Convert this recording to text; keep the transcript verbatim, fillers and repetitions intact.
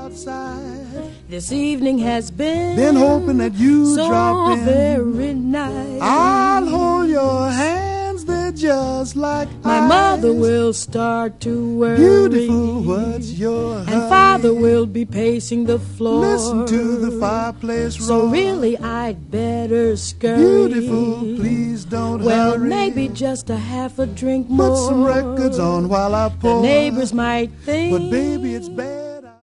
outside. This evening has been Been hoping that you so drop in. very nice. I'll hold your hands, they're just like My ice. mother will start to worry. Beautiful, what's your And hurry? father will be pacing the floor. Listen to the fireplace roar. So really I'd better scurry. Beautiful, please don't Well, hurry. maybe just a half a drink more. Put some records on while I pour. The neighbors might think, but baby, it's bad.